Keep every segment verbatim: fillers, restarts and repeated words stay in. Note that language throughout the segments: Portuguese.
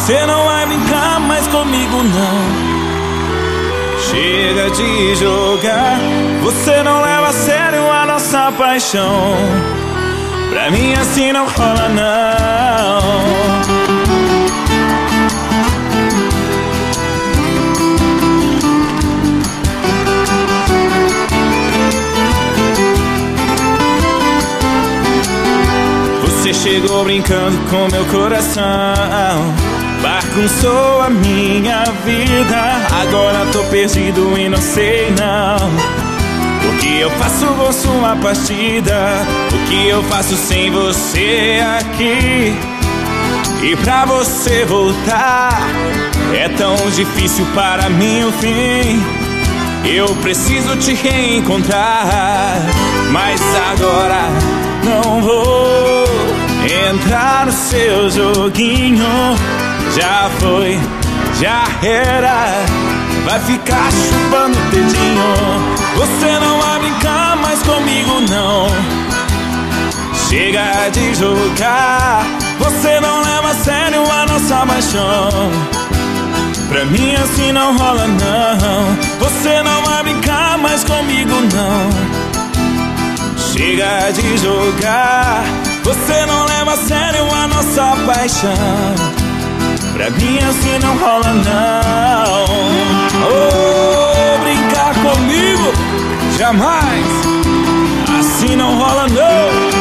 Você não vai brincar mais comigo, não. Chega de jogar. Você não leva a sério a nossa paixão. Pra mim assim não rola, não. Você chegou brincando com meu coração, bagunçou a minha vida. Agora tô perdido e não sei não o que eu faço com sua partida. O que eu faço sem você aqui? E pra você voltar é tão difícil para mim o fim. Eu preciso te reencontrar, mas agora não vou entrar no seu joguinho. Já foi, já era. Vai ficar chupando o dedinho. Você não vai brincar mais comigo, não. Chega de jogar. Você não leva a sério a nossa paixão. Pra mim assim não rola, não. Você não vai brincar mais comigo, não. Chega de jogar. Você não leva a sério a nossa paixão. Pra mim assim não rola, não. Oh, brincar comigo, jamais. Assim não rola, não.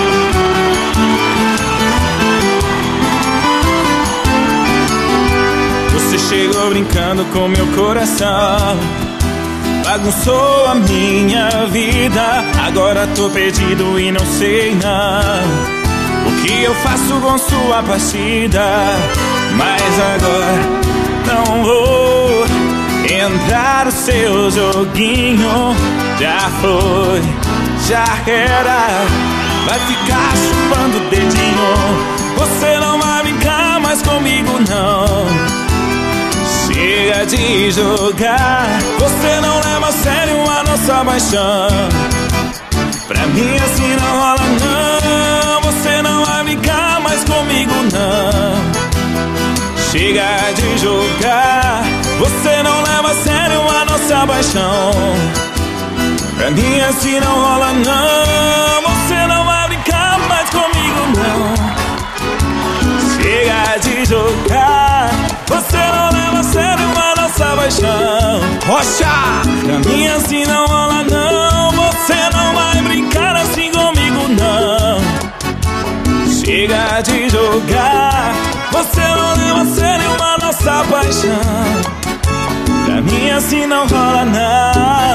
Você chegou brincando com meu coração, bagunçou a minha vida. Agora tô perdido e não sei não o que eu faço com sua partida. Mas agora não vou entrar no seu joguinho. Já foi, já era. Vai ficar chupando o dedinho. Você não vai brincar mais comigo, não. Chega de jogar. Você não leva a sério a nossa paixão. Pra mim assim não rola, não. Você não vai brincar mais comigo, não. Chega de jogar. Você não leva a sério a nossa paixão. Pra mim assim não rola, não. Você não vai brincar mais comigo, não. Chega de jogar. Você não leva a sério a nossa paixão. Rocha! Pra mim assim não rola, não. Você não vai brincar assim comigo, não. Chega de jogar. Você não leva a sério a nossa paixão. Pra mim assim não rola, não.